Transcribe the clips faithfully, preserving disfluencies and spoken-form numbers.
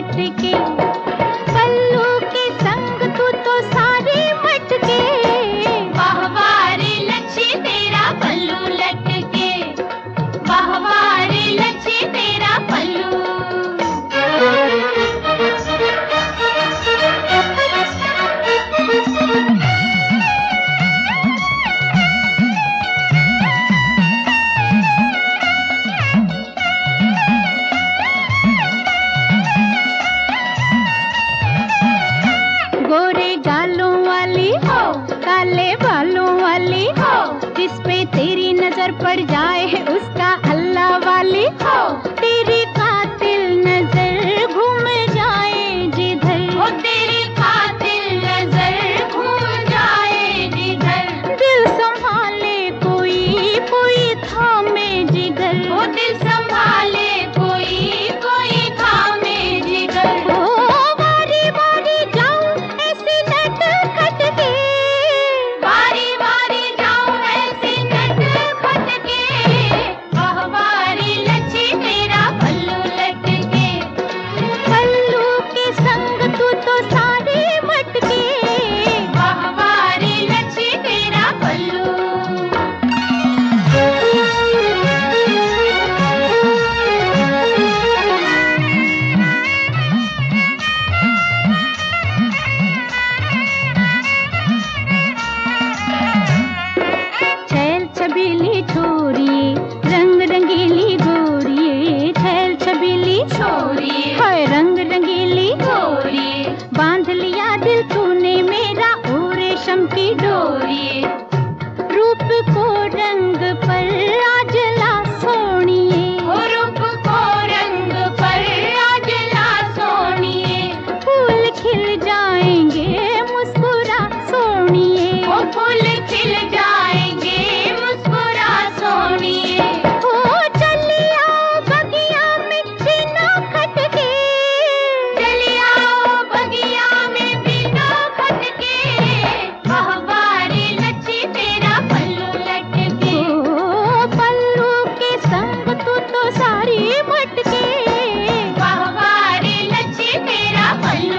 लटके, पल्लू के संग तू तो सारे मटके। वाह वाह रे लच्छी तेरा पल्लू लटके, वाह वाह रे लच्छी तेरा पल्लू। गोरे गालों वाली हो, काले बालों वाली हो, जिस पे तेरी नजर पड़ जाए उसका अल्लाह वाली हो, तेरी कातिल नजर घूम जाए जिधर। ओ तेरी कातिल नजर घूम जाए जिधर। दिल संभाले कोई कोई थामे जिगर। ओ दिल संभाले कोई कोई थामे जिगर। ओ बारी बारी जाऊं ऐसे नट खट के, बारी बारी जाऊं ऐसे नट खट के। वाह वाह रे लच्छी तेरा पल्लू लटके, पल्लू के संग तू तो सारे मटके। वाह वाह रे लच्छी तेरा पल्लू। छैल छबीली छोरिए, रंग रंगीली गोरिए। छैल छबीली छोरिए, है रंग रंगीली, छोरिए, बांध लिया दिल तूने मेरा ओ रेशम की डोरी। रूप को रंग पर आज ला सोनिए, ओ रूप को रंग पर आज ला सोनिए। फूल खिल जाएंगे मुस्कुरा सोनिए। ओ फूल खिल जाएंगे मुस्कुरा सोनिए। ओ चली आओ बगिया में बिना खटके, चली आओ बगिया में बिना खटके। वाह वाह रे लच्छी तेरा पल्लू लटके, ओ पल्लू के संग तू तो सारी मटके। वाह वाह रे लच्छी तेरा पल्लू।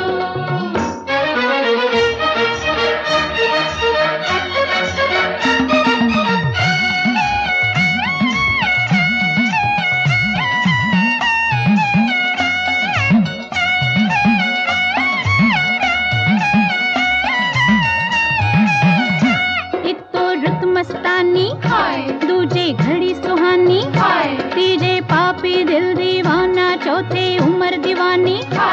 एक तो रुत मस्तानी, हाय दूजे घड़ी सुहानी, हाय तीजे पापी दिल दीवाना, चौथे उम्र दीवानी। हाय